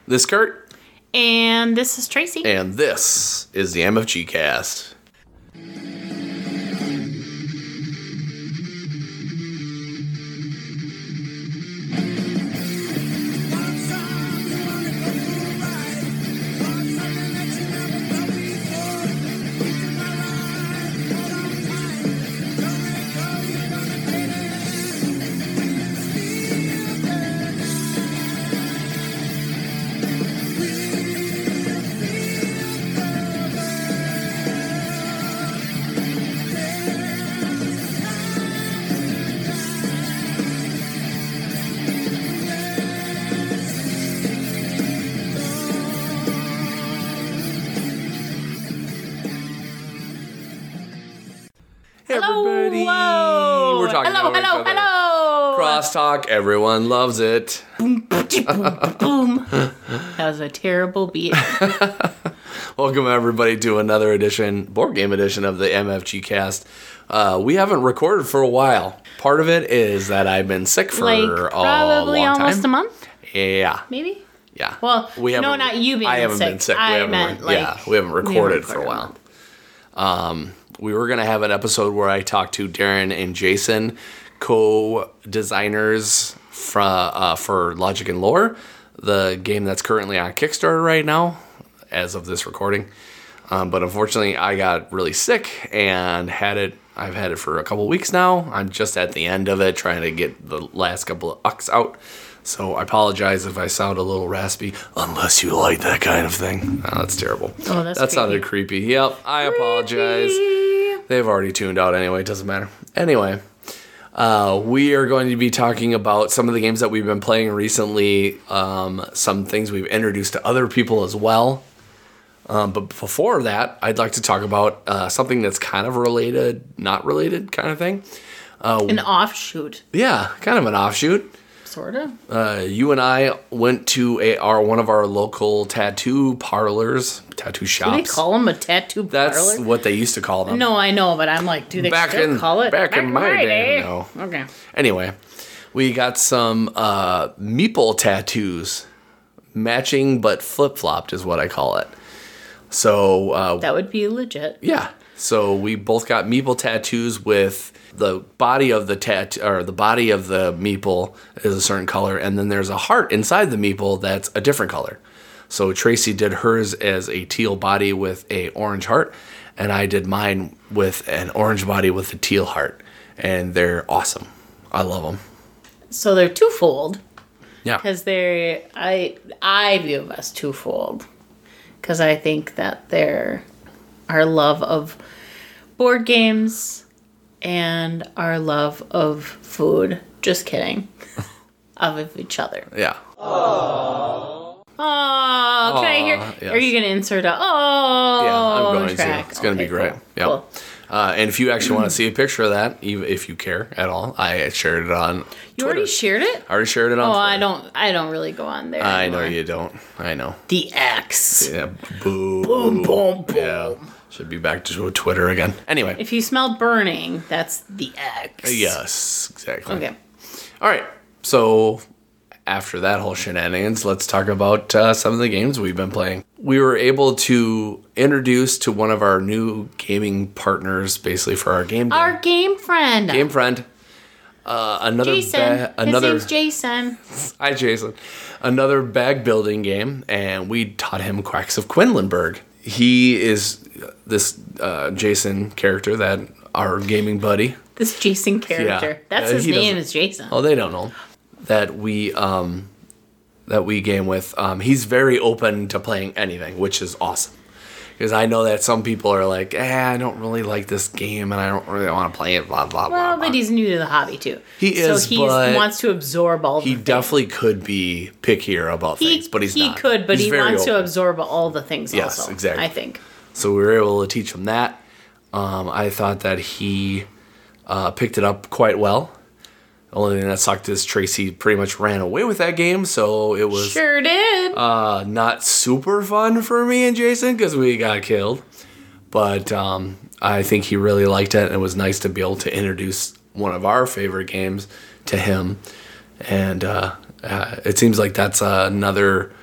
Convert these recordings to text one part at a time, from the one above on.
This is Kurt. And this is Tracy. And this is the MFG Cast. Crosstalk, everyone loves it. Boom, boom. That was a terrible beat. Welcome everybody to another board game edition of the MFG Cast. We haven't recorded for a while. Part of it is that I've been sick for a long time. Probably almost a month? Yeah. Maybe? Yeah. Well, no, not you being sick. I haven't been sick. We haven't recorded for a while. We were going to have an episode where I talked to Darren and Jason, co-designers for Logic and Lore, the game that's currently on Kickstarter right now, as of this recording. But unfortunately, I got really sick and I've had it for a couple weeks now. I'm just at the end of it, trying to get the last couple of ucks out. So I apologize if I sound a little raspy, unless you like that kind of thing. Oh, that's terrible. Oh, that sounded creepy. Yep, I apologize. They've already tuned out anyway. It doesn't matter. Anyway, we are going to be talking about some of the games that we've been playing recently, some things we've introduced to other people as well. But before that, I'd like to talk about something that's kind of related, not related kind of thing. An offshoot. Yeah, kind of an offshoot. Sort of. You and I went to one of our local tattoo parlors, tattoo shops. Do they call them a tattoo parlor? That's what they used to call them. No, I know, but I'm like, do they still call it? Back in my day, no. Okay. Anyway, we got some meeple tattoos, matching but flip-flopped is what I call it. So that would be legit. Yeah. So we both got meeple tattoos with the body of the the body of the meeple is a certain color, and then there's a heart inside the meeple that's a different color. So Tracy did hers as a teal body with a orange heart, and I did mine with an orange body with a teal heart, and they're awesome. I love them. So they're twofold. Yeah. Because I view them as twofold. Because I think that they're our love of board games and our love of food. Just kidding. Of each other. Yeah. Oh, can I hear? Yes. Are you going to insert a yeah, I'm going track? to. It's going to be great. Cool. Yep. Cool. And if you actually want to see a picture of that, if you care at all, I shared it on Twitter. You already shared it? I already shared it on Twitter. I don't really go on there I anymore. know you don't. I know. The X. Yeah. Boom. Boom, boom, boom. Yeah. Should be back to Twitter again. Anyway. If you smell burning, that's the X. Yes, exactly. Okay. All right. So after that whole shenanigans, let's talk about some of the games we've been playing. We were able to introduce to one of our new gaming partners, basically for our game day. Our game friend. Game friend. Jason. His name's Jason. Hi, Jason. Another bag building game, and we taught him Quacks of Quinlanburg. He is this Jason character that our gaming buddy. This Jason character. Yeah. That's his name is Jason. Oh, they don't know. That we game with. He's very open to playing anything, which is awesome. Because I know that some people are like, I don't really like this game, and I don't really want to play it, blah, blah, blah. Well, but he's new to the hobby, too. He is, so he but wants to absorb all the things. He definitely could be pickier about things, but he's not. He could, but he's he wants open. to absorb all the things also. Yes, exactly. I think. So we were able to teach him that. I thought that he picked it up quite well. The only thing that sucked is Tracy pretty much ran away with that game, so it was sure did. Not super fun for me and Jason because we got killed. But I think he really liked it, and it was nice to be able to introduce one of our favorite games to him. And it seems like that's another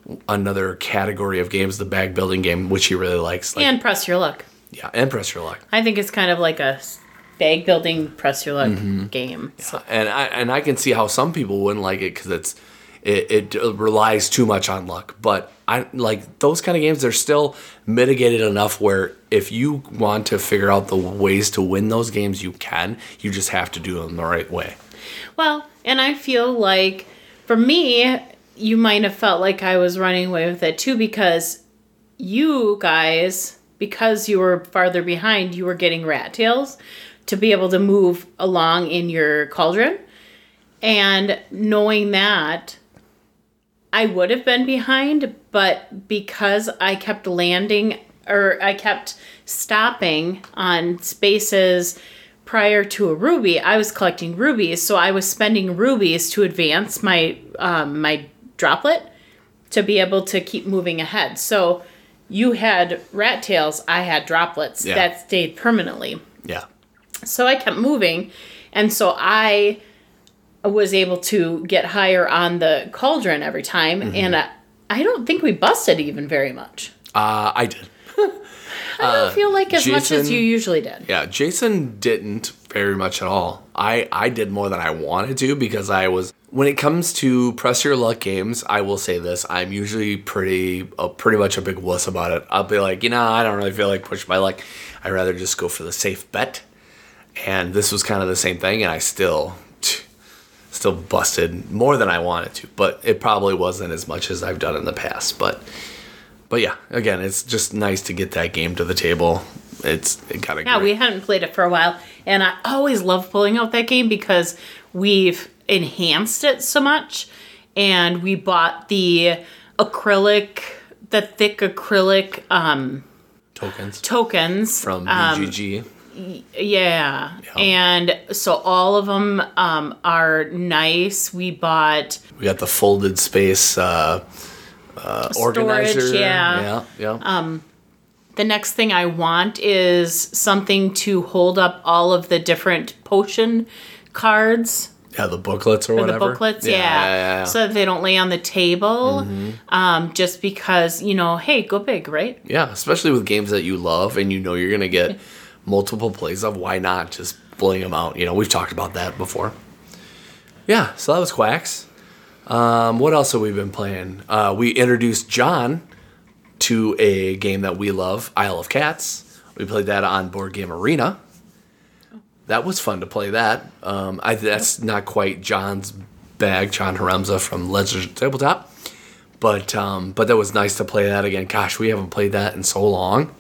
another category of games, the bag building game, which he really likes. Like, And Press Your Luck. yeah, and Press Your Luck. I think it's kind of like a bag building Press Your Luck game. So. And I can see how some people wouldn't like it because it relies too much on luck. But I like those kind of games. They're still mitigated enough where if you want to figure out the ways to win those games, you can. You just have to do them the right way. Well, and I feel like for me, you might have felt like I was running away with it too because you guys, because you were farther behind, you were getting rat tails to be able to move along in your cauldron. And knowing that, I would have been behind, but because I kept landing or I kept stopping on spaces prior to a ruby, I was collecting rubies, so I was spending rubies to advance my my droplet to be able to keep moving ahead. So you had rat tails, I had droplets that stayed permanently. Yeah. So I kept moving, and so I was able to get higher on the cauldron every time, and I don't think we busted even very much. I did. I don't feel like as much as Jason- you usually did. Yeah, Jason didn't very much at all. I did more than I wanted to because I was... When it comes to Press Your Luck games, I will say this. I'm usually pretty much a big wuss about it. I'll be like, I don't really feel like pushing my luck. I'd rather just go for the safe bet. And this was kind of the same thing, and I still busted more than I wanted to. But it probably wasn't as much as I've done in the past. But yeah, again, it's just nice to get that game to the table. It got a Yeah, we hadn't played it for a while, and I always love pulling out that game because we've enhanced it so much, and we bought the thick acrylic tokens from BGG. Yeah. And so all of them are nice. We got the folded space organizer. storage. Yeah. The next thing I want is something to hold up all of the different potion cards. Yeah, the booklets or whatever. The booklets, yeah. So that they don't lay on the table. Just because, hey, go big, right? Yeah, especially with games that you love and you're going to get multiple plays of. Why not just bling them out? We've talked about that before. Yeah, so that was Quacks. What else have we been playing? We introduced John to a game that we love, Isle of Cats. We played that on Board Game Arena. That was fun to play that. That's not quite John's bag, John Haremza from Legends of Tabletop. But that was nice to play that again. Gosh, we haven't played that in so long.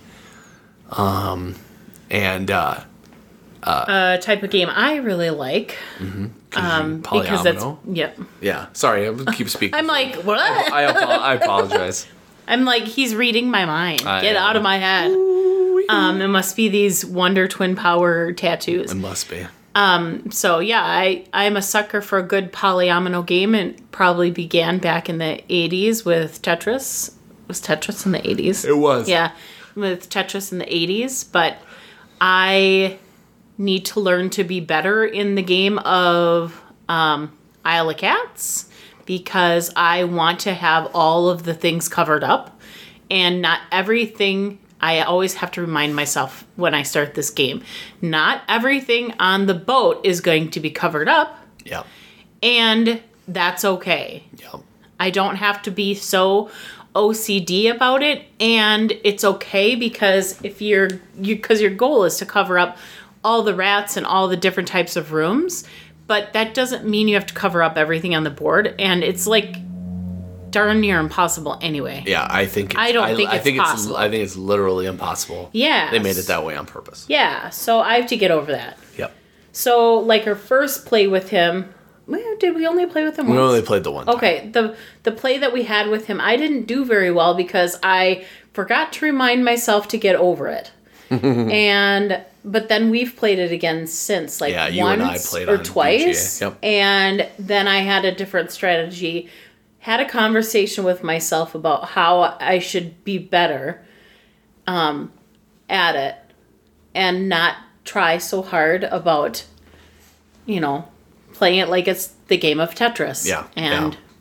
Type of game I really like. Because it's Yeah. Sorry, I keep speaking. I'm like, what? I apologize. I'm like, he's reading my mind. Get out of my head. It must be these Wonder Twin Power tattoos. It must be. So yeah, I'm a sucker for a good polyomino game, and probably began back in the 80s with Tetris. Was Tetris in the 80s? It was. Yeah, with Tetris in the 80s. But I need to learn to be better in the game of Isle of Cats, because I want to have all of the things covered up, and not everything. I always have to remind myself when I start this game, not everything on the boat is going to be covered up. Yeah. And that's okay. Yeah. I don't have to be so OCD about it, and it's okay because if because your goal is to cover up all the rats and all the different types of rooms, but that doesn't mean you have to cover up everything on the board, and it's like darn near impossible anyway. Yeah, I think it's possible. I think it's literally impossible. Yeah. They made it that way on purpose. Yeah, so I have to get over that. Yep. So, like, our first play with him, did we only play with him once? We only played the one time. Okay, the play that we had with him, I didn't do very well because I forgot to remind myself to get over it. But then we've played it again since, like, you once and I played or on twice. BGA. Yep. And then I had a different strategy. Had a conversation with myself about how I should be better at it and not try so hard about, playing it like it's the game of Tetris. Yeah. And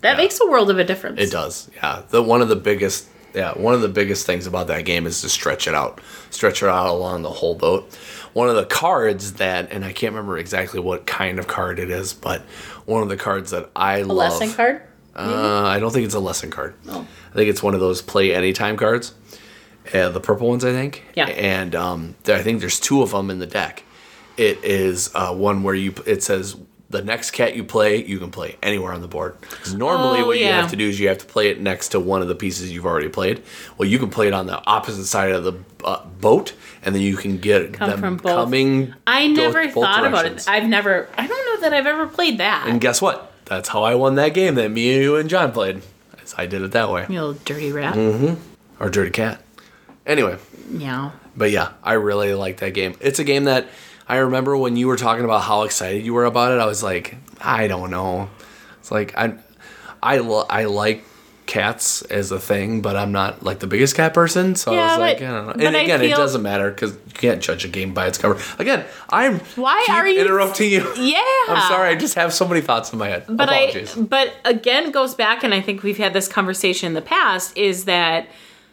That makes a world of a difference. It does. Yeah. One of the biggest things about that game is to stretch it out along the whole boat. One of the cards that, and I can't remember exactly what kind of card it is, but one of the cards that I love. A lesson card? I don't think it's a lesson card. Oh. I think it's one of those play anytime cards. The purple ones, I think. Yeah. And I think there's 2 of them in the deck. It is one where it says the next cat you play, you can play anywhere on the board. Normally, what you have to do is you have to play it next to one of the pieces you've already played. Well, you can play it on the opposite side of the boat, and then you can get them from both. Coming. I never both thought directions. about it. I don't know that I've ever played that. And guess what? That's how I won that game that me, you, and John played. I did it that way. You little dirty rat. Or dirty cat. Anyway. Yeah. But yeah, I really like that game. It's a game that I remember when you were talking about how excited you were about it. I was like, I don't know. It's like I like cats as a thing, but I'm not like the biggest cat person. So I was like, I don't know. And again, it doesn't matter because you can't judge a game by its cover. Again, Why are you interrupting you? Yeah. I'm sorry. I just have so many thoughts in my head. Apologies. But again, goes back, and I think we've had this conversation in the past, is that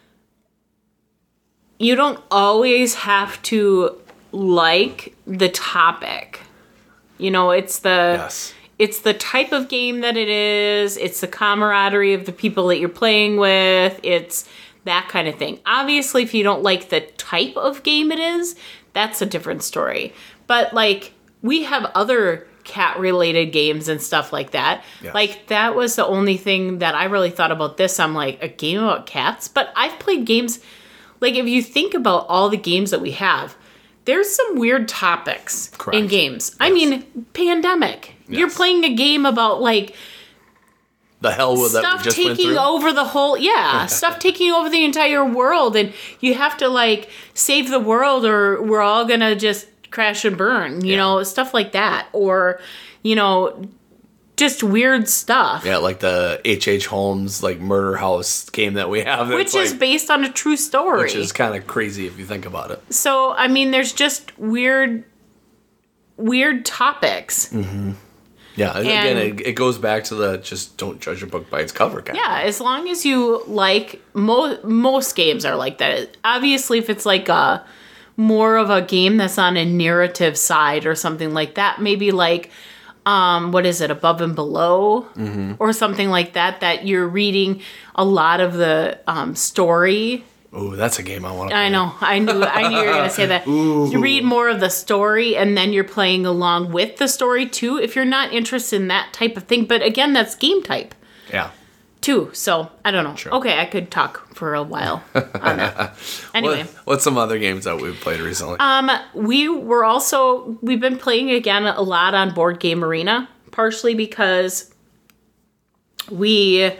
you don't always have to like the topic. It's the type of game that it is. It's the camaraderie of the people that you're playing with. It's that kind of thing. Obviously, if you don't like the type of game it is, that's a different story. But we have other cat-related games and stuff like that. Yes. That was the only thing that I really thought about this. I'm like, a game about cats? But I've played games, if you think about all the games that we have, there's some weird topics in games. Yes. I mean, pandemic. Yes. You're playing a game about the hell with that we just went through. Stuff taking over the whole, stuff taking over the entire world, and you have to save the world, or we're all gonna just crash and burn. You know, stuff like that, or just weird stuff. Yeah, like the H.H. Holmes Murder House game that we have. Which is based on a true story. Which is kind of crazy if you think about it. So, I mean, there's just weird topics. Mm-hmm. Yeah, and again, it goes back to the just don't judge a book by its cover kind of. Yeah, as long as you most games are like that. Obviously, if it's more of a game that's on a narrative side or something like that, maybe what is it, Above and Below, or something like that you're reading a lot of the story. Oh, that's a game I want to play. I know. I knew you were going to say that. You read more of the story, and then you're playing along with the story, too, if you're not interested in that type of thing. But again, that's game type. Yeah. Too. So, I don't know. Sure. Okay, I could talk for a while on that. Anyway. What's some other games that we've played recently? We've been playing again a lot on Board Game Arena, partially because it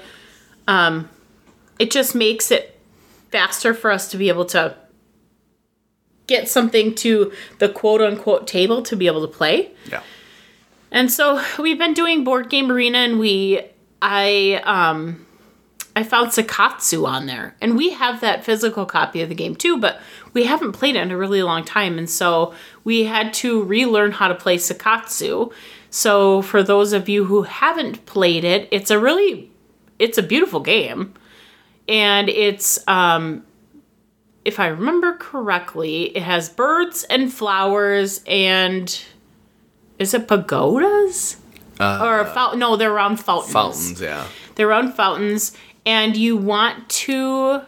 just makes it faster for us to be able to get something to the quote-unquote table to be able to play. Yeah. And so we've been doing Board Game Arena, and I found Sakatsu on there. And we have that physical copy of the game too, but we haven't played it in a really long time. And so we had to relearn how to play Sakatsu. So for those of you who haven't played it, it's a beautiful game. And it's, if I remember correctly, it has birds and flowers and, is it pagodas? No, they're around fountains. Fountains, yeah. They're around fountains, and you want to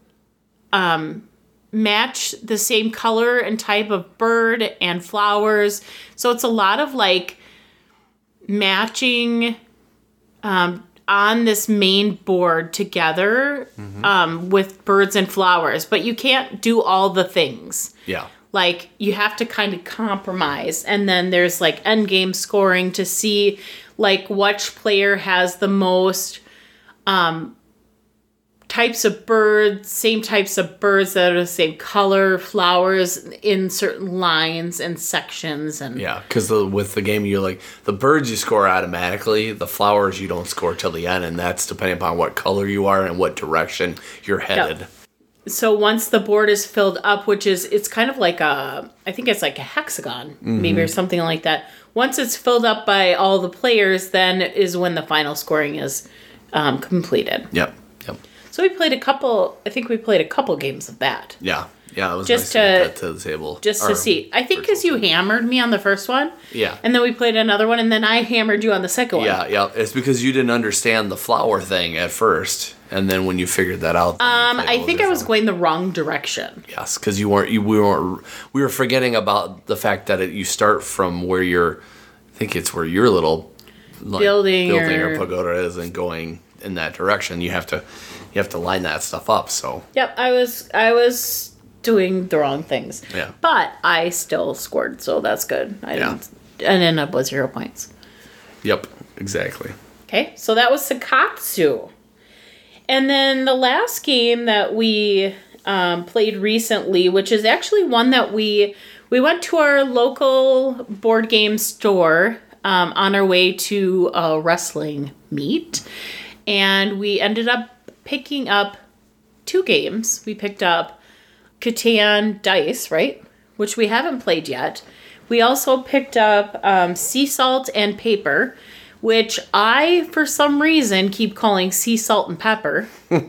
match the same color and type of bird and flowers. So it's a lot of matching on this main board together with birds and flowers, but you can't do all the things. Yeah. You have to kind of compromise, and then there's end game scoring to see which player has the most types of birds, same types of birds that are the same color, flowers in certain lines and sections. And yeah, because with the game, you're the birds you score automatically, the flowers you don't score till the end, and that's depending upon what color you are and what direction you're headed. Yep. So once the board is filled up, it's kind of I think it's like a hexagon, maybe, or something like that. Once it's filled up by all the players, then is when the final scoring is completed. Yep. Yep. So we played a couple games of that. Yeah. Yeah, it was Just nice to get that to the table. Just to see. I think because you hammered me on the first one. Yeah. And then we played another one, and then I hammered you on the second one. Yeah. It's because you didn't understand the flower thing at first, and then when you figured that out, I think I was going the wrong direction. Yes, because we were forgetting about the fact that you start from where I think it's where your little building or pagoda is, and going in that direction. You have to line that stuff up. So. Yep, I was doing the wrong things. Yeah. But I still scored, so that's good. I didn't end up with 0 points. Yep, exactly. Okay, so that was Sakatsu. And then the last game that we played recently, which is actually one that we went to our local board game store on our way to a wrestling meet. And we ended up picking up 2 games. We picked up Catan Dice, right? Which we haven't played yet. We also picked up Sea Salt and Paper, which I, for some reason, keep calling Sea Salt and Pepper.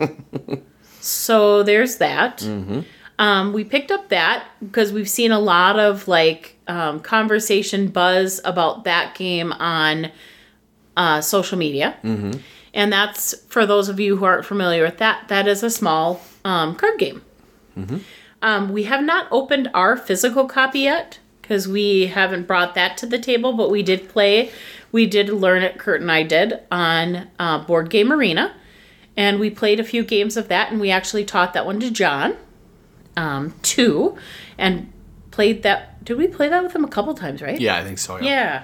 So there's that. Mm-hmm. We picked up that because we've seen a lot of conversation buzz about that game on social media. Mm-hmm. And that's, for those of you who aren't familiar with that is a small card game. Mm-hmm. We have not opened our physical copy yet because we haven't brought that to the table, but we did play. We did learn it, Kurt and I did, on Board Game Arena. And we played a few games of that, and we actually taught that one to John, too, and played that. Did we play that with him a couple times, right? Yeah, I think so, yeah.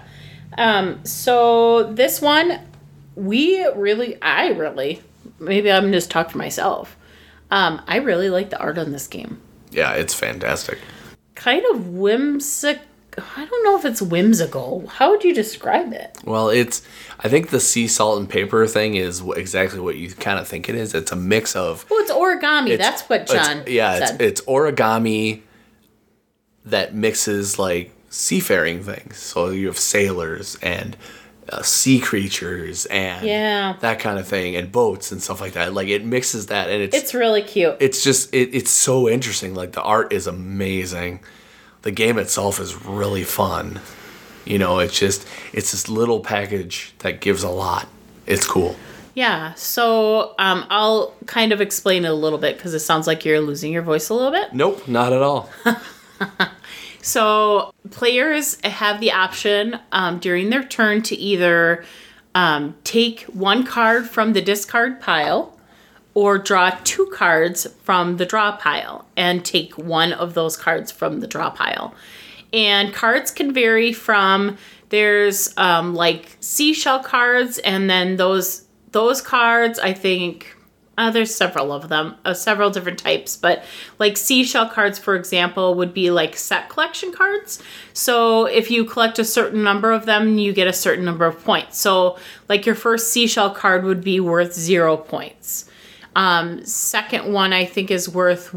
So this one, maybe I'm just talking to myself. I really like the art on this game. Yeah, it's fantastic. Kind of whimsical. I don't know if it's whimsical. How would you describe it? Well, I think the sea salt and paper thing is exactly what you kind of think it is. It's a mix of... Well, it's origami. That's what John said. It's origami that mixes, seafaring things. So you have sailors and sea creatures and that kind of thing, and boats and stuff like that. It mixes that, and it's really cute. It's just it's so interesting. The art is amazing. The game itself is really fun. It's this little package that gives a lot. It's cool. Yeah. So I'll kind of explain it a little bit because it sounds like you're losing your voice a little bit. Nope, not at all. So players have the option during their turn to either take one card from the discard pile or draw 2 cards from the draw pile and take one of those cards from the draw pile. And cards can vary from, there's seashell cards, and then those cards, I think... there's several of them, several different types, but seashell cards, for example, would be set collection cards. So if you collect a certain number of them, you get a certain number of points. So your first seashell card would be worth 0 points. Second one, I think, is worth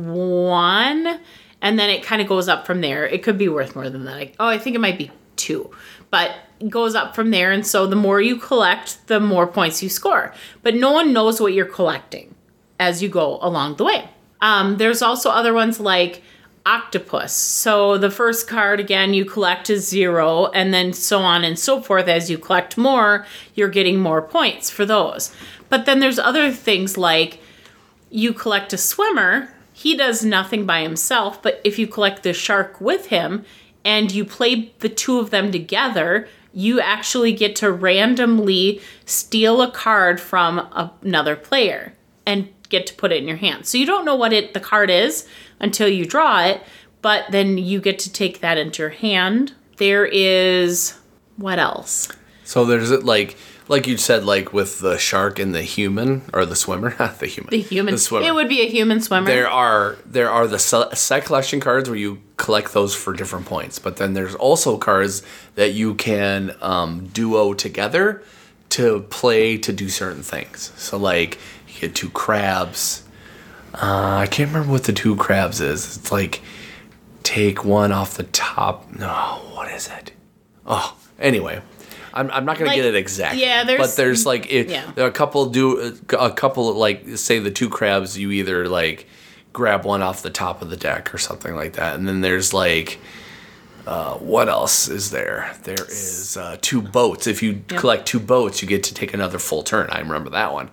1, and then it kind of goes up from there. It could be worth more than that. I think it might be 2, but it goes up from there. And so the more you collect, the more points you score. But no one knows what you're collecting as you go along the way. There's also other ones like octopus. So the first card, again, you collect is 0, and then so on and so forth. As you collect more, you're getting more points for those. But then there's other things like you collect a swimmer. He does nothing by himself, but if you collect the shark with him and you play the 2 of them together, you actually get to randomly steal a card from another player and get to put it in your hand. So you don't know what the card is until you draw it, but then you get to take that into your hand. There is... what else? So there's like you said, with the shark and the human, or the swimmer, the human. The human. The swimmer. It would be a human swimmer. There are the set collection cards where you collect those for different points, but then there's also cards that you can duo together to play to do certain things. So you get 2 crabs. I can't remember what the 2 crabs is. It's take one off the top. No, what is it? Oh, anyway. I'm not gonna Like, get it exactly. yeah, there's- like yeah. a couple like say the two crabs, you either like grab one off the top of the deck or something like that, and then there's like what else is there? There is two boats. If you collect two boats, you get to take another full turn. I remember that one.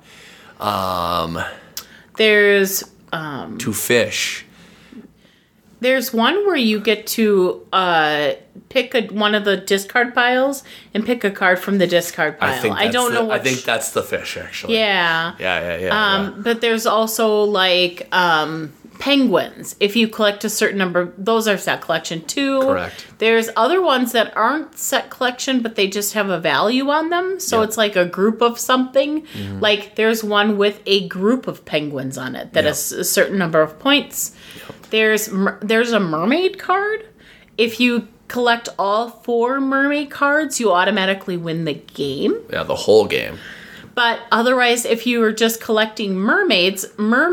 There's Two fish. There's one where you get to pick one of the discard piles and pick a card from the discard pile. I don't know what. I think that's the fish, actually. Yeah. Yeah. But there's also like penguins. If you collect a certain number, those are set collection too. Correct. There's other ones that aren't set collection, but they just have a value on them. So it's like a group of something. Mm-hmm. Like there's one with a group of penguins on it that has a certain number of points. There's a mermaid card. If you collect all 4 mermaid cards, you automatically win the game. Yeah, the whole game. But otherwise, if you were just collecting mermaids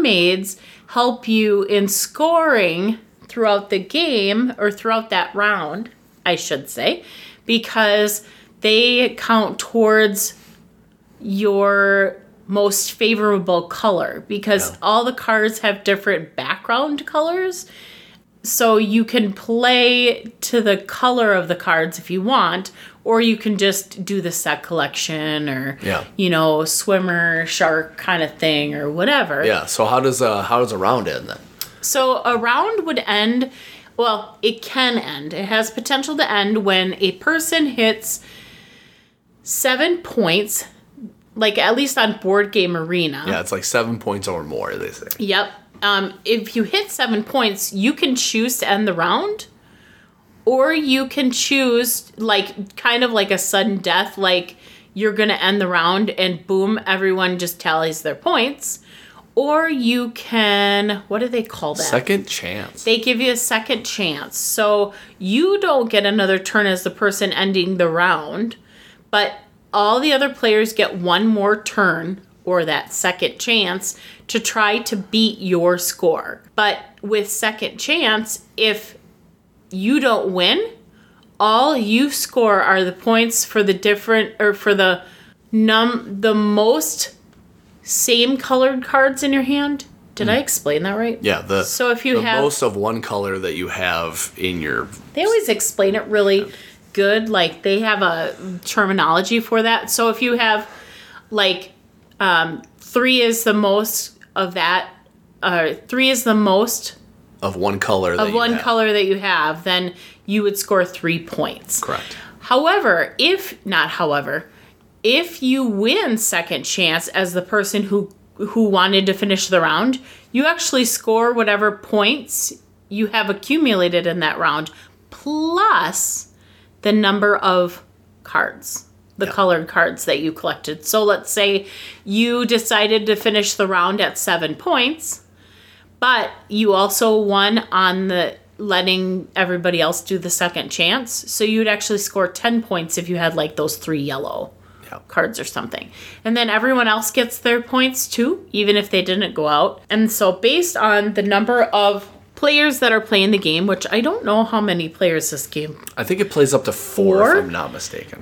help you in scoring throughout the game, or throughout that round, I should say, because they count towards your most favorable color, because all the cards have different background colors. So you can play to the color of the cards if you want, or you can just do the set collection or, swimmer, shark kind of thing or whatever. Yeah, so how does a round end then? So a round would end, well, it can end. It has potential to end when a person hits 7 points, like at least on Board Game Arena. Yeah, it's like 7 points or more, they say. Yep. If you hit 7 points, you can choose to end the round, or you can choose like kind of like a sudden death, like you're going to end the round and boom, everyone just tallies their points. Or you can, what do they call that? Second chance. They give you a second chance. So you don't get another turn as the person ending the round, but all the other players get one more turn, or that second chance, to try to beat your score. But with second chance, if you don't win, all you score are the points for the different, or for the most same colored cards in your hand. Did I explain that right? Yeah, so if you have most of one color that you have in your... They always explain it really good. Like they have a terminology for that. So if you have like 3 is the most of that, 3 is the most of one color color that you have, then you would score 3 points. Correct. However, if you win second chance as the person who wanted to finish the round, you actually score whatever points you have accumulated in that round, plus the number of cards, the colored cards that you collected. So let's say you decided to finish the round at 7 points, but you also won on the letting everybody else do the second chance. So you'd actually score 10 points if you had like those 3 yellow cards or something. And then everyone else gets their points too, even if they didn't go out. And so based on the number of players that are playing the game, which I don't know how many players this game. I think it plays up to 4 if I'm not mistaken.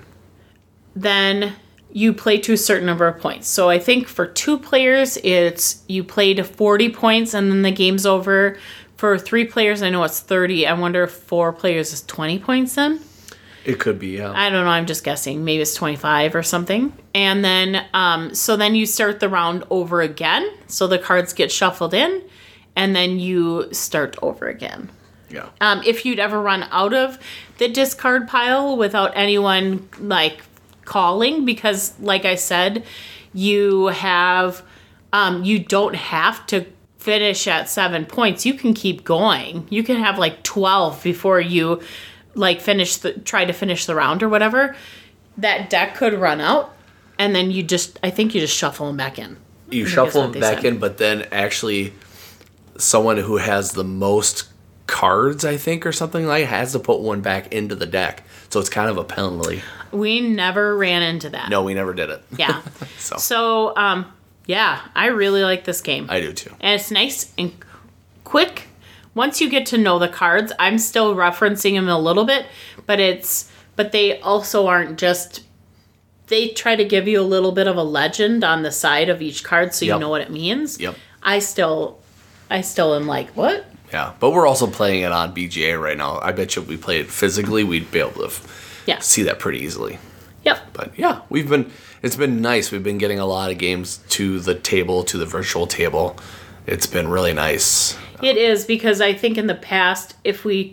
Then you play to a certain number of points. So I think for 2 players, it's you play to 40 points and then the game's over. For 3 players, I know it's 30. I wonder if 4 players is 20 points then? It could be, yeah. I don't know. I'm just guessing. Maybe it's 25 or something. And then, so then you start the round over again. So the cards get shuffled in, and then you start over again. Yeah. If you'd ever run out of the discard pile without anyone like calling, because like I said, you have, you don't have to finish at 7 points. You can keep going. You can have like 12 before you like try to finish the round or whatever. That deck could run out, and then I think you just shuffle them back in. You shuffle them back in, but then actually someone who has the most cards, I think, or something like, has to put one back into the deck. So it's kind of a penalty. We never ran into that. No, we never did it. Yeah. So, yeah, I really like this game. I do too. And it's nice and quick. Once you get to know the cards, I'm still referencing them a little bit, but they also aren't just they try to give you a little bit of a legend on the side of each card so you know what it means. Yep. I still am like, what? Yeah, but we're also playing it on BGA right now. I bet you if we played it physically, we'd be able to see that pretty easily. Yep. But yeah, it's been nice. We've been getting a lot of games to the table, to the virtual table. It's been really nice. It is, because I think in the past, if we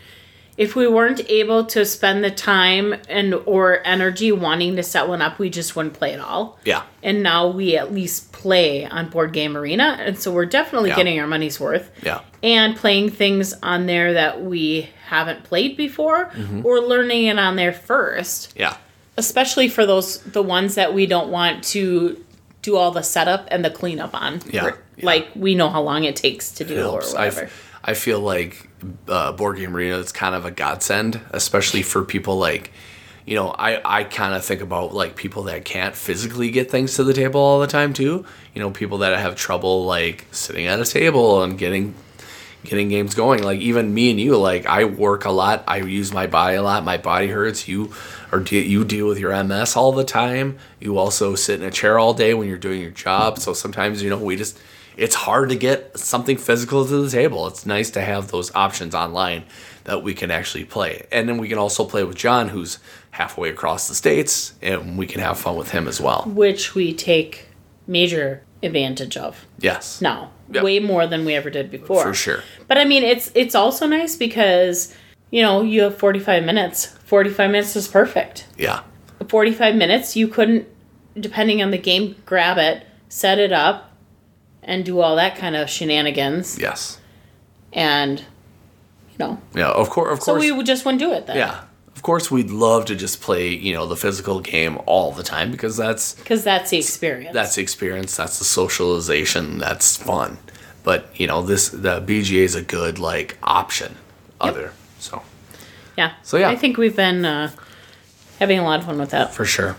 weren't able to spend the time or energy wanting to set one up, we just wouldn't play at all. Yeah. And now we at least play on Board Game Arena, and so we're definitely getting our money's worth. Yeah. And playing things on there that we haven't played before, or learning it on there first. Yeah. Especially for the ones that we don't want to do all the setup and the cleanup on. Yeah. Like, we know how long it takes to do or whatever. I feel like Board Game Arena is kind of a godsend, especially for people like, you know, I kind of think about like people that can't physically get things to the table all the time too. You know, people that have trouble like sitting at a table and getting games going. Like even me and you, like I work a lot. I use my body a lot. My body hurts. You deal with your MS all the time. You also sit in a chair all day when you're doing your job. So sometimes, you know, it's hard to get something physical to the table. It's nice to have those options online that we can actually play. And then we can also play with John, who's halfway across the states, and we can have fun with him as well. Which we take major advantage of. Yes. Now. Yep. Way more than we ever did before. For sure. But I mean, it's also nice because, you know, you have 45 minutes. 45 minutes is perfect. Yeah. 45 minutes, you couldn't, depending on the game, grab it, set it up, and do all that kind of shenanigans. Yes. And, you know. Yeah, of course. So we just wouldn't do it then. Yeah. Of course, we'd love to just play, you know, the physical game all the time because that's the experience. That's the experience. That's the socialization. That's fun. But, you know, the BGA is a good, like, option. Yep. Yeah. So, yeah. I think we've been having a lot of fun with that. For sure.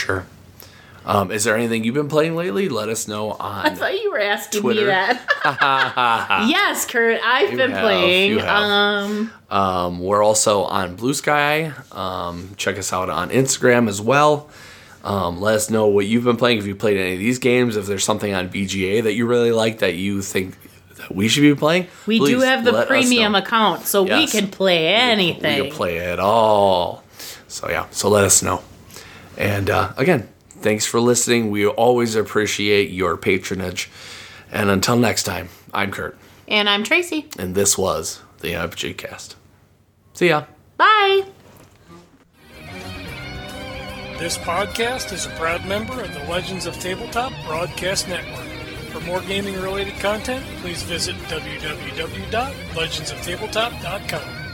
Is there anything you've been playing lately? Let us know on I thought you were asking Twitter. me that. Yes, Kurt, I've been playing. You have. We're also on Blue Sky. Check us out on Instagram as well. Let us know what you've been playing, if you played any of these games, if there's something on BGA that you really like that you think that we should be playing. We do have the premium account, so we can play anything. We can play it all. So, yeah. So, let us know. And, again, thanks for listening. We always appreciate your patronage. And until next time, I'm Kurt. And I'm Tracy. And this was the RPG Cast. See ya. Bye. This podcast is a proud member of the Legends of Tabletop Broadcast Network. For more gaming-related content, please visit www.legendsoftabletop.com.